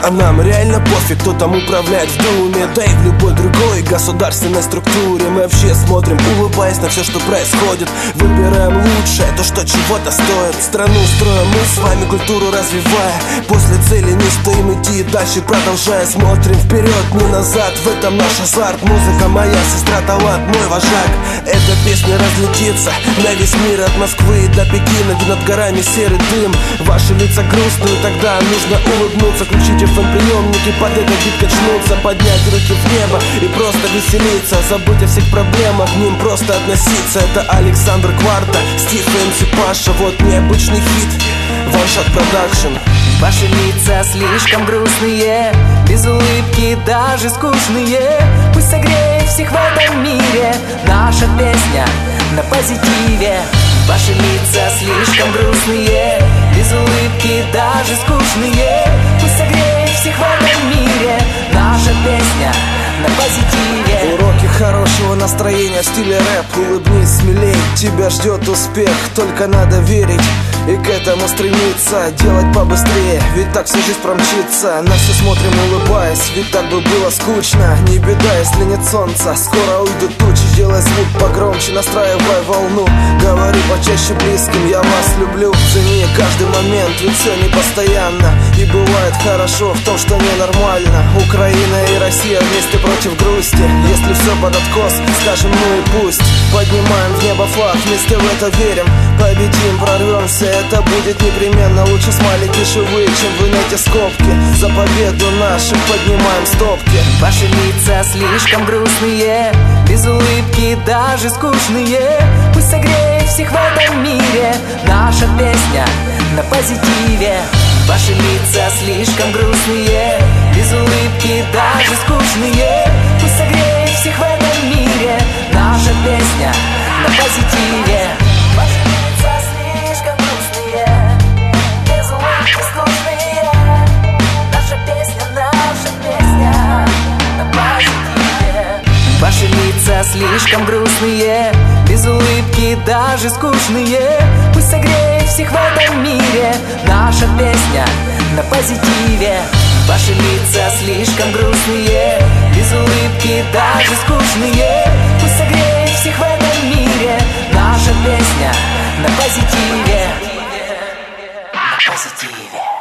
А нам реально пофиг, кто там управляет в Думе, да и в любой другой государственной структуре. Мы вообще смотрим, улыбаясь на все, что происходит. Выбираем лучшее, то, что чего-то стоит. Страну строим мы с вами, культуру развивая. После цели не стоим идти дальше, продолжая. Смотрим вперед, не назад, в этом наш азарт. Музыка моя сестра, талант мой вожак. Эта песня разлетится на весь мир, от Москвы до Пекина, где над горами серый дым. Ваши лица грустные, тогда нужно улыбнуться. Включите FM-приемники, под этот бит качнуться, поднять руки в небо и просто веселиться. Забудь о всех проблемах, к ним просто относиться. Это Александр Кварта, Стив и МС Паша. Вот необычный хит, One-Shot Production. Ваши лица слишком грустные, без улыбки даже скучные. Пусть согреет всех в этом мире наша песня на позитиве. Ваши лица слишком грустные, без улыбки даже скучные. Пусть согреет всех в этом мире наша песня на позитиве. Уроки хорошего настроения в стиле рэп. Улыбнись смелей, тебя ждет успех. Только надо верить и к этому стремиться. Делать побыстрее, ведь так всю жизнь промчится. На все смотрим, улыбаясь, ведь так бы было скучно. Не беда, если нет солнца, скоро уйдут тучи. Делай звук погромче, настраивай волну. Говори почаще близким, я вас люблю. Цени каждый момент, ведь все не постоянно. И бывает хорошо в том, что ненормально. Украина и Россия вместе против грусти. Если все под откос, скажем ну и пусть. Поднимаем в небо флаг, вместе в это верим. Победим, прорвемся, это будет непременно. Лучше смайлики живые, чем вы на эти скобки. За победу наших поднимаем стопки. Ваши лица слишком грустные, без улыбки даже скучные. Пусть согреет всех в этом мире наша песня на позитиве. Ваши лица слишком грустные, без улыбки даже скучные. Пусть согреет всех в этом мире наша песня на позитиве. Ваши лица слишком грустные, без улыбки скучные. Наша песня на позитиве. Ваши лица слишком грустные, без улыбки даже скучные. Пусть согреет всех в этом мире наша песня на позитиве. Ваши лица слишком грустные, без улыбки даже скучные. Пусть согреет всех в этом мире наша песня на позитиве. На позитиве.